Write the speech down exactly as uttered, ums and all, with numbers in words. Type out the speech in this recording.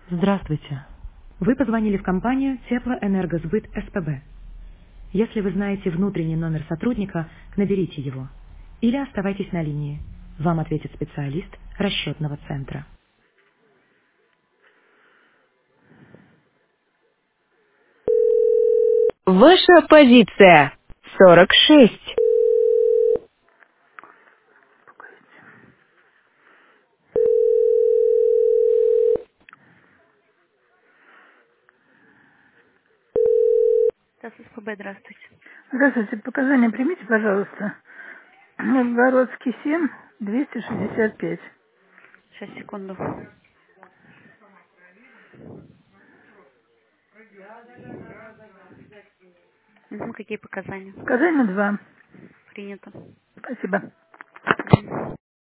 Здравствуйте. Вы позвонили в компанию Теплоэнергосбыт СПБ. Если вы знаете внутренний номер сотрудника, наберите его. Или оставайтесь на линии. Вам ответит специалист расчетного центра. Ваша позиция сорок шесть. Сейчас СПБ, здравствуйте. Здравствуйте, показания примите, пожалуйста. Новгородский семь, двести шестьдесят пять. Сейчас, секунду. Мгм, какие показания? Показания два. Принято. Спасибо.